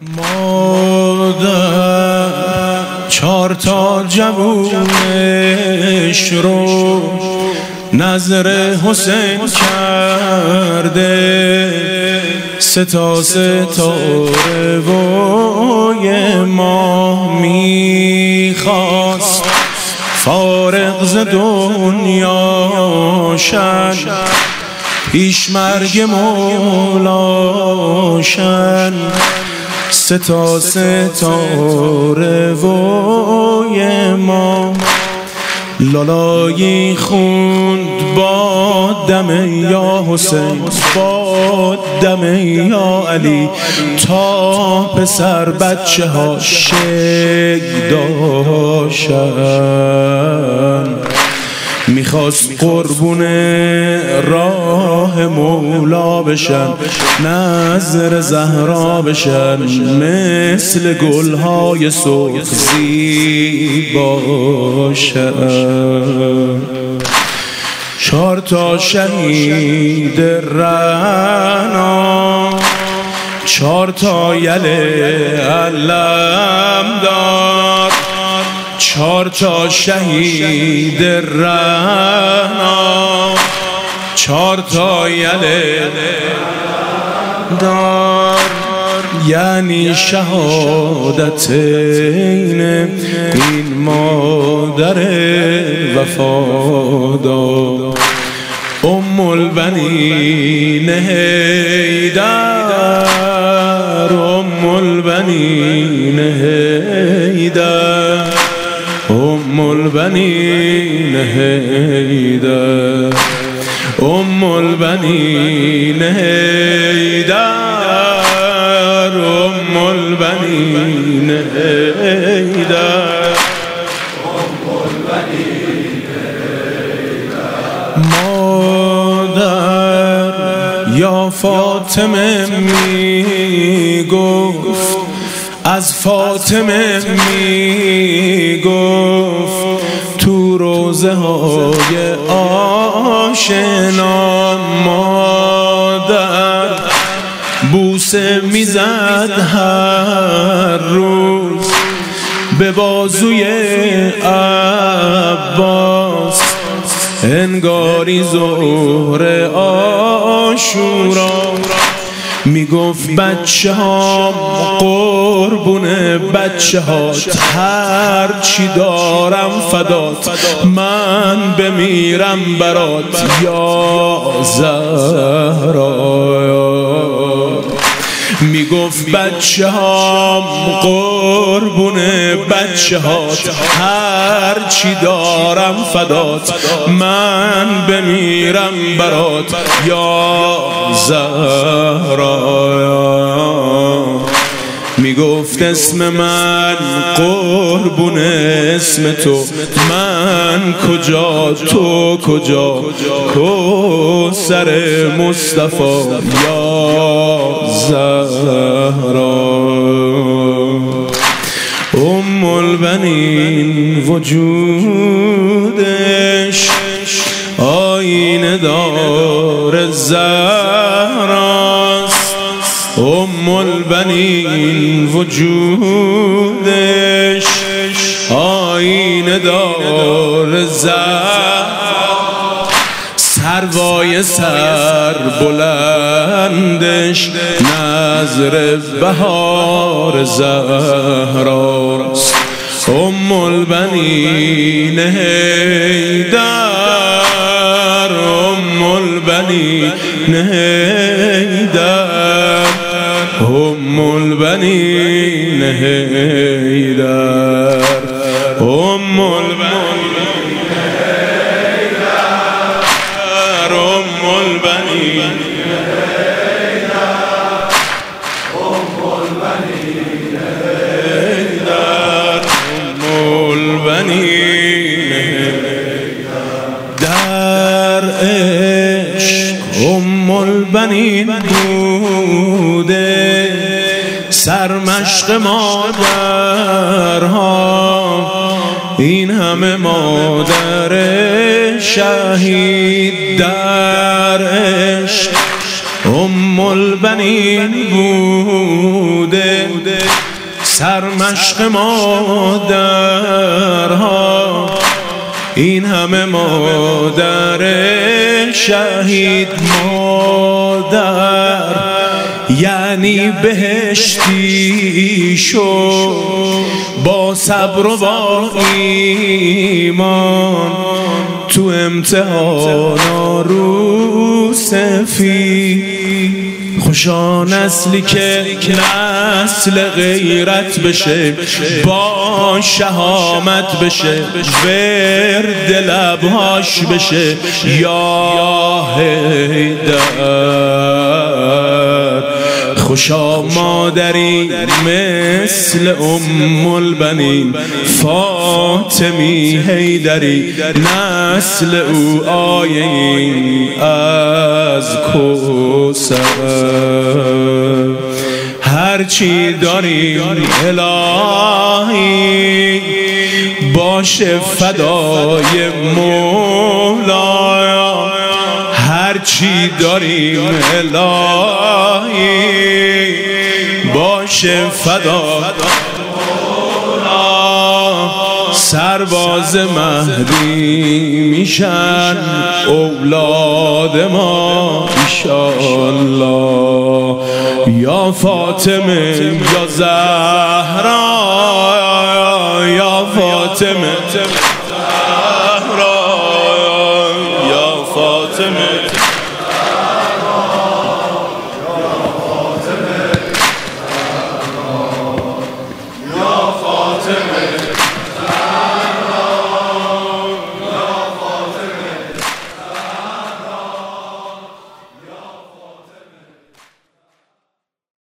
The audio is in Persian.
مادر 4 تا جوونش رو نظر حسین کرده، 3 تا ستاره و یه ماه میخواست فارغ ز دنیاشن، پیش مرگ مولاشن. 3 تا ستاره و یه ماه لالایی خوند با دم یا حسین، با دم یا علی، تا پسر بچه ها شیداشن. میخواست قربون راه مولا بشن، نظر زهرا بشن، مثل گلهای سرخ زیباشن. 4 تا شهید رعنا، 4 تا یله علمدار، 4 تا شهید رعنا، 4 تا یله دار، یعنی شهادتین این مادر وفادار. البنین حیدر، البنین حیدر، البنین حیدر، البنین حیدر، البنین حیدر. مادر یا فاطمه میگفت، از فاطمه میگفت تو روزه های آشنا. مادر بوسه میزد هر روز به بازوی عباس، انگاری ظهر عاشورا. میگفت بچه ها قربون بچه هات، هر چی دارم فدات، من بمیرم برات یا زهرا. میگفت بچه ها قربون بچه هات، هر چی دارم فدات، من بمیرم برات یا زهرا. میگفت اسم من قربون اسم تو، من کجا تو کجا، کوثر مصطفی یا زهرا. البنین وجودش آینه دار زهراست، البنین وجودش آینه دار زهراست. سروای سر بلندش نظر بهار زهراست. البنین حیدر، البنین حیدر، البنین حیدر، در عشق البنین بوده سرمشق مادرها، این همه مادر شهید در عشق البنین بوده. سرمشق مادرها، این همه مادر شهید مادر یعنی بهشتی شو با صبر و با ایمان تو امتحان رو سفید. خوشا نسلی که نسل غیرت بشه، با شهامت بشه، ورد لبهاش بشه یا حیدر. خوشا مادری مثل البنین فاطمی حیدری، نسل او آیین از کوثر. هرچی داریم الهی باشه فدای مولا، هرچی داریم الهی باشه فدای مولا. سرباز مهدی میشن اولاد ما انشالله، یا فاطمه یا زهرا، یا فاطمه زهرا، یا فاطمه